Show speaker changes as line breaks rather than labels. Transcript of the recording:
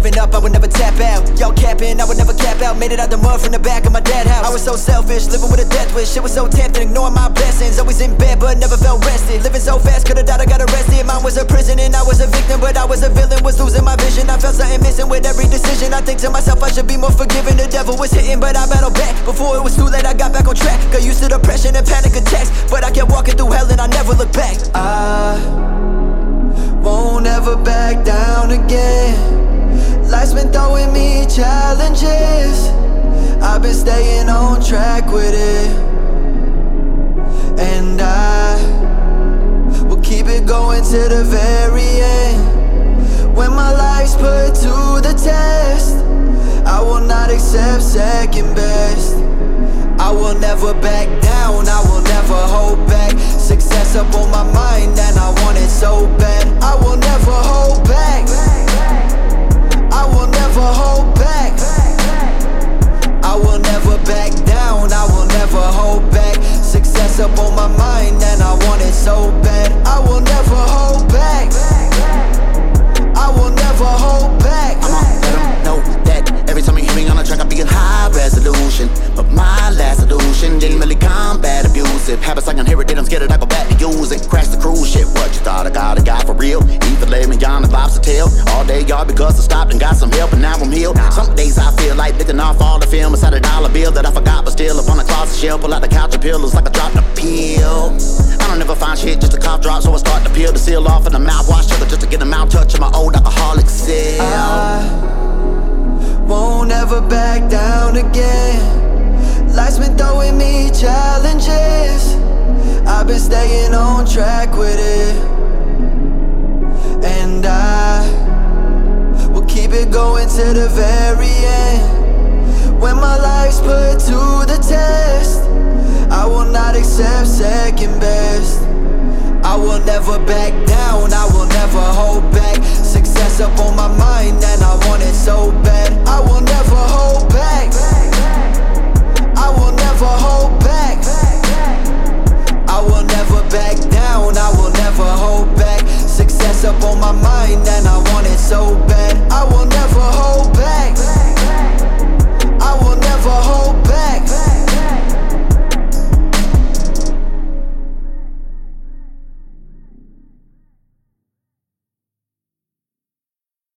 living up, I would never tap out. Y'all capping, I would never cap out. Made it out the mud from the back of my dad's house. I was so selfish, living with a death wish. Shit was so tempting, ignoring my blessings. Always in bed, but never felt rested. Living so fast, could've died, I got arrested. Mine was a prison and I was a victim, but I was a villain, was losing my vision. I felt something missing with every decision. I think to myself I should be more forgiving. The devil was hitting, but I battled back. Before it was too late, I got back on track. Got used to depression and panic attacks, but I kept walking through hell and I never looked back. I won't ever back down again. Life's been throwing me challenges. I've been staying on track with it, and I will keep it going to the very end. When my life's put to the test, I will not accept second best. I will never back down, I will never hold back. Success up on my mind and I want it so bad. I will never hold back, I will never hold back. I will never back down, I will never hold back. Success up on my mind and I want it so bad. I will never hold back, I will never hold back.
I'ma let them know that every time you hear me on the track I be in high resolution. But my last solution didn't really combat abusive habits. I can hear it, then I'm scared that I go back to use it. Crash the cruise ship, what you thought I got a guy for real? Either lay me on the lobster tail all day, y'all, because I stopped and got some help and now I'm healed. Some days I feel like licking off all the film inside $1 bill that I forgot but still up on the closet shelf. Pull out the couch and pillows like I dropped a pill. I don't ever find shit, just a cough drop, so I start to peel the seal off and the mouthwash sugar just to get a mouth touch of my old alcoholic self.
I won't ever back down again. Life's been throwing me challenges. I've been staying on track with it, and I will keep it going to the very end. When my life's put to the test, I will not accept second best. I will never back down, I will never hold back. Success up on my mind and I want it so bad. I will never hold back, I will never hold back. I will never back down, I will never hold back. Success up on my mind and I want it so bad.